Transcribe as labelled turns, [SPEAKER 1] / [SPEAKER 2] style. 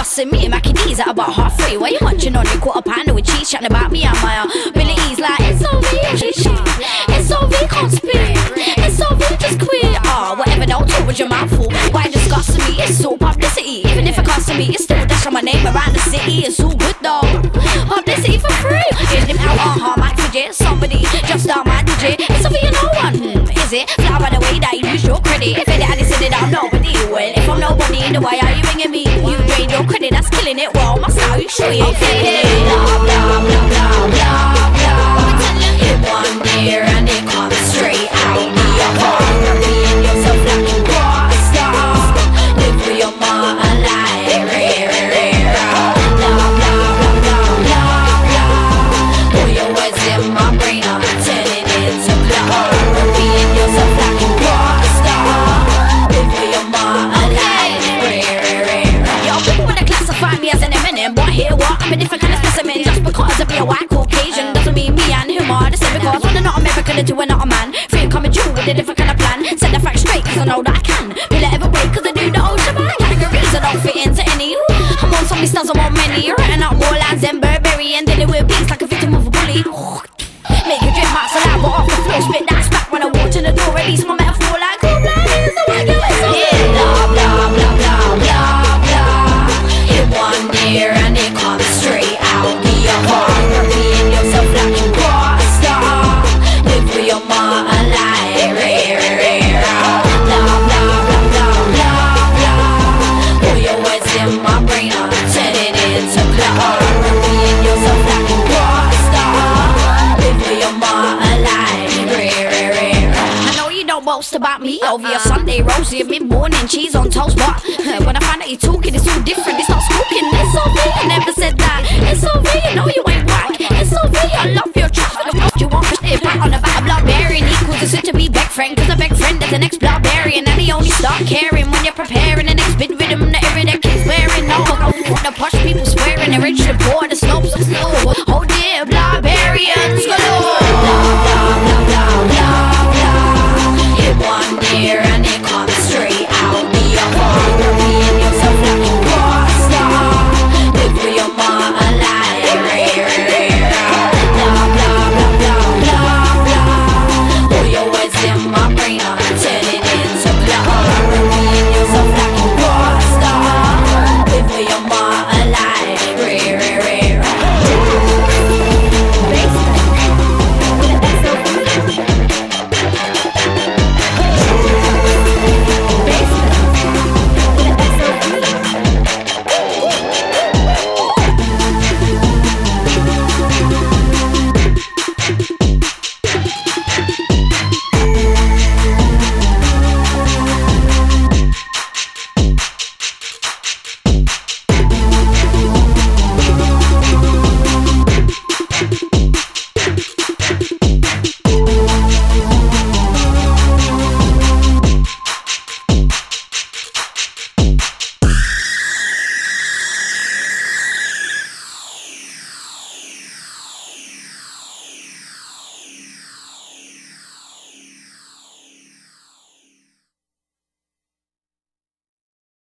[SPEAKER 1] discussing me and Mackie D's at about 3:30. Why you munching on your quarter pounder with cheese, chatting about me and my abilities? Like, it's OV, it's OV, can't speak. It's OV, just quit. Oh, whatever, don't talk with your mouth full. Why discussing me? It's all publicity. Even if it costs me, it's still dash on my name around the city. It's all good though. Publicity for free. Get him out, might forget somebody just down my digit. It's OV, you know one. Is it? Fly by the way that you use your credit. If it had said it, I'm nobody. Well, if I'm nobody, then why are you ringing me? You drain your credit, that's killing it. Well, my style, you sure you ain't feeling it? Blah, blah, blah, blah, blah, blah. Hit one year and it comes straight out the heart. Being yourself like you rock star. Live for your mom alive. Blah, blah, blah, blah, blah, blah. Put your words in my brain, I'm turning it to blah. Being yourself like you rock star. Live for your mom alive. Yo, people wanna classify me as an Eminem, but here what? I'm a different kind of specimen. Just because I be a white Caucasian doesn't mean me and him are the same. Because when I'm not American, and two are not a man. Free coming true with a different kind of plan. Set the facts straight, cause I know that I can. Be let every way, cause I do the old shebang. Categories I don't fit into any. I'm on so many stars, I want many. Writing out more lines than Burberry and dealing with beats like a victim of a bully. Make it drip out saliva off the floor. Spit that smack when I walk to the door. Release my metaphor like cool blind is the way you yeah, blah, blah, blah, blah, blah, blah. Hit one year and it comes straight out the heart. Being yourself like you rock star. Live for your mom alive. Blah, blah, blah, blah, blah, blah. Put your words in my brain, I'm turning it to blah. Being yourself like you rock star. Live for your mom alive. I know you don't boast about me over your Sunday roast, your mid-morning cheese on toast, but when I find out you're talking, it's all different. It's not spooking. It's OV, I never said that. It's OV, you know you ain't whack. It's OV, I love your trust. You want for shit, pat on the back. A bloodbarian equals a soon to be beg friend, cause a beg friend is the next bloodbarian, and he only start caring when you're preparing the next bit rhythm that every that kid's wearing. No, the posh people swearing, they're rich, the poor,